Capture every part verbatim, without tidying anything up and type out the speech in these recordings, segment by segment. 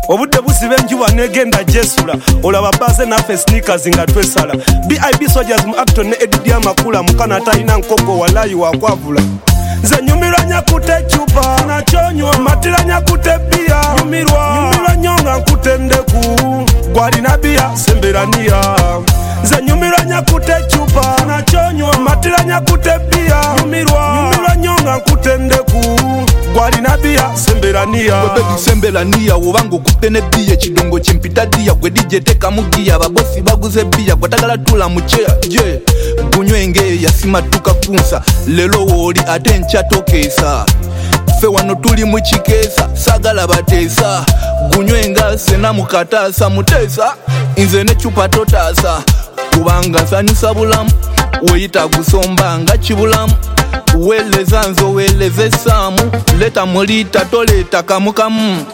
obudde busiba enjuba negenda jesula olaba baze naffe sneakers nga twesala B I B soldiers mu acton ne edidi amakula mukana talina nkoko walayi wakwavula nze nyumirwa nyakute chupa nachonywa matira nyakute bia nyumirwa nyumirwa nyonga nkute ndeku gwalina bia semberania nze nyumirwa nyakute chupa nachonywa matira nyakute bia nyumirwa nyumirwa nyonga nkute ndeku gwalina bia semberania bebe semberania wobango kutene bia chidongo chimpita dia gwe D J teka mugia babosi baguze bia kwatagala tula muchea je gunywenge yasimatuka kunsa lelo woli atencha tokesa fe wano tuli muchikesa sagala batesa gunywenge sena mukatasa mutesa inze ne chupa totasa kubanga sanyusa bulamu weyita gusomba nga chibulamu weleza nzo weleze samu leta mulita toleta kamukamu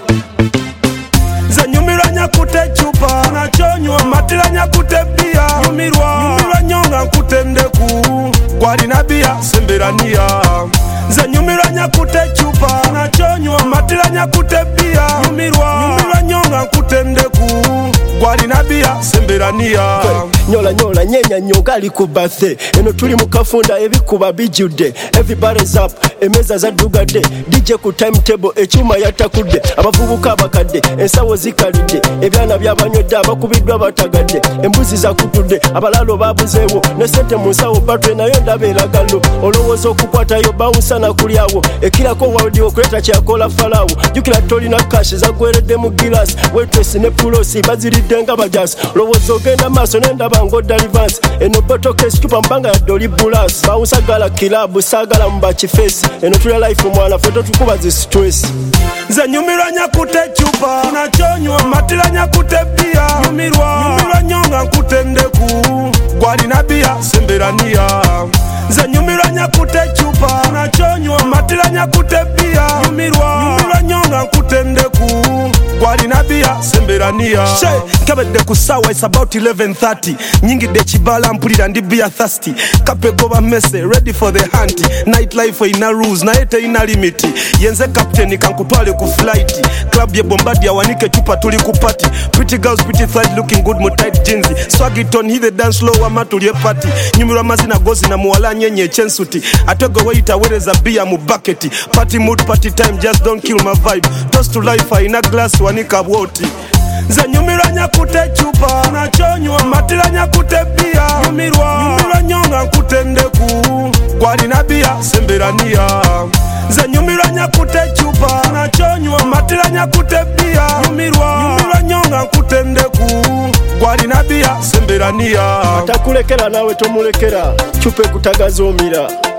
nze nyumirwa nyakute chupa nachonywa matira nyakute bia nyumirwa nyumirwa nyonga nkute ndeku gwalina bia semberania nze nyumirwa nyakute chupa nachonywa matira nyakute bia nyumirwa nyumirwa nyonga nkute ndeku gwalina bia semberania nyola nyola nyenya nyoga ali ku birthday eno tuli mu kafunda ebikuba bijude everybody's up emeza zaddugadde D J ku timetable ekyuma yatakudde abavubuka abakadde ensawo zikalidde ebyana byabanywedde abakubiddwa batagadde embuzi zakutudde abalalo babuzeewo ne sente mu nsawo batwe nayo ndabeeragalo olowooza okukwatayo bawunsana kulyawo ekirako wawudi okuleta kyakola falawo jukira tolina kashi zagweredde mu gilasi waitress ne pulosi baziridde nga bajasi olowooza ogenda maaso nendaba ngodda livans eno botoke skupa mbanga ya doli bulas bawunsagala kilabu sagala mbakifesi eno tula life mwana feto tukuba zi stress nze nyumirwa nyakute chupa nachonywa matira nyakute bia nyumirwa nyumirwa nyonga nkute ndeku gwalina bia semberania nze nyumirwa nyakute chupa nachonywa matira nyakute bia nyumirwa nyumirwa nyonga nkute ndeku gwalina bia semberania she kabedde ku sawa it's about eleven thirty nyingi de chibala mpulira ndi bia thirsty kapego ba messe ready for the hunt night life ina rules na ete ina limit yenze captain kankutwale ku flight club ye bombardia wanike chupa tuli ku party pretty girls pretty thighs looking good mu tight jeans swag it on hit the dance floor amatulie party nyumirwa mazina gozi na muwala nyenye chensuti atego waiter wereza bia mu bucket party mood party time just don't kill my vibe toast to life ina glass wanika woti nze nyumirwa nyakute chupa nachonywa matira nyakute bia nyumirwa nyumirwa nyonga nkute ndeku gwalina bia semberania nze nyumirwa nyakute chupa nachonywa matira nyakute bia nyumirwa nyumirwa nyonga nkute ndeku gwalina bia semberania atakulekera nawe tomulekera chupe kutagaza omira